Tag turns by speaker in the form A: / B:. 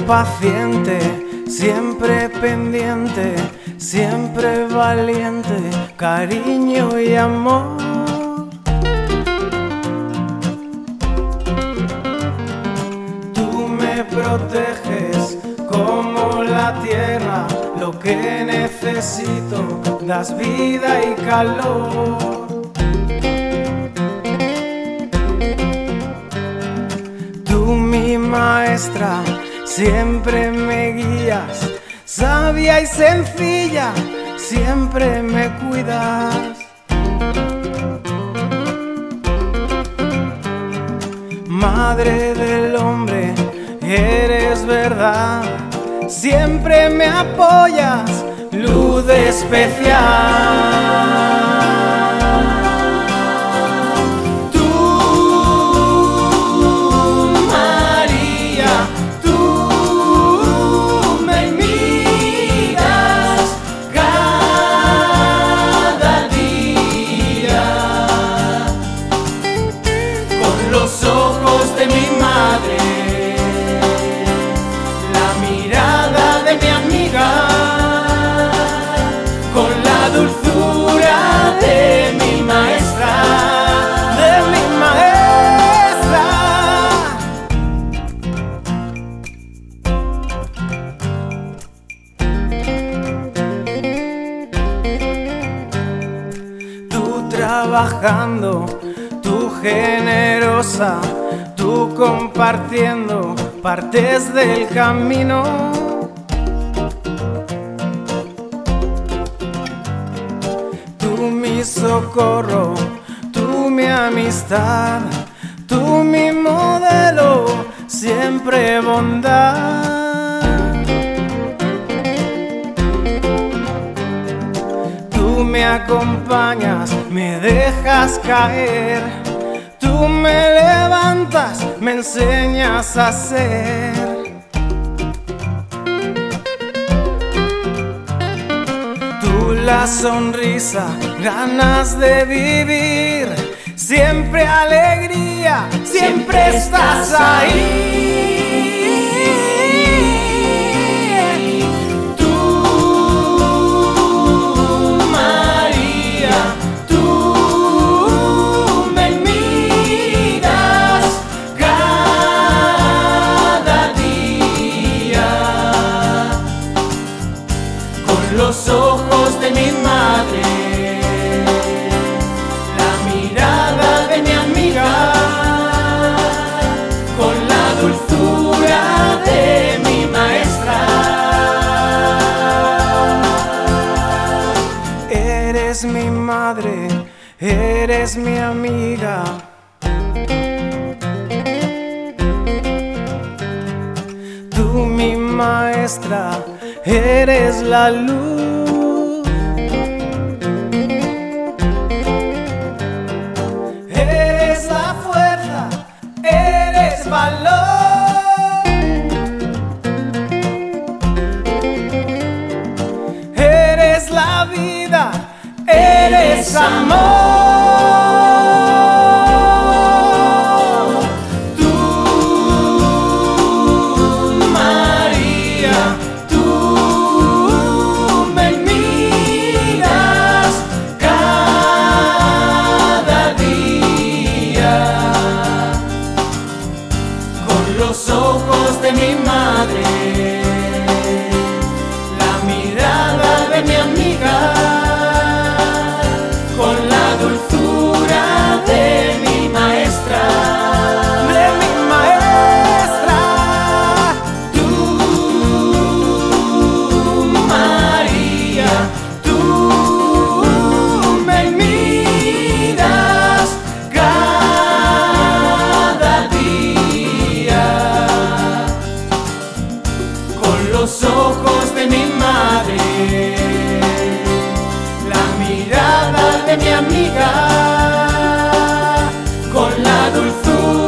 A: paciente, siempre pendiente, siempre valiente, cariño y amor. Tú me proteges como la tierra, lo que necesito, das vida y calor. Tú mi maestra, siempre me guías, sabia y sencilla, siempre me cuidas. Madre del hombre, eres verdad, siempre me apoyas, luz especial.
B: Los ojos de mi madre, la mirada de mi amiga, con la dulzura de mi maestra,
A: Tú trabajando, tú generosa, tú compartiendo partes del camino. Tú mi socorro, tú mi amistad, tú mi modelo, siempre bondad. Tú me acompañas, me dejas caer, tú me levantas, me enseñas a ser. Tú la sonrisa, ganas de vivir, siempre alegría, siempre estás ahí.
B: Los ojos de mi madre, la mirada de mi amiga, con la dulzura de mi maestra.
A: Eres mi madre, eres mi amiga. Tú mi maestra, eres la luz. Eres la fuerza, eres valor. Eres la vida, eres amor.
B: Los ojos de mi madre, la mirada de mi amiga, con la dulzura de mi maestra, Tú, María, tú me miras cada día. Los ojos de mi madre, la mirada de mi amiga, con la dulzura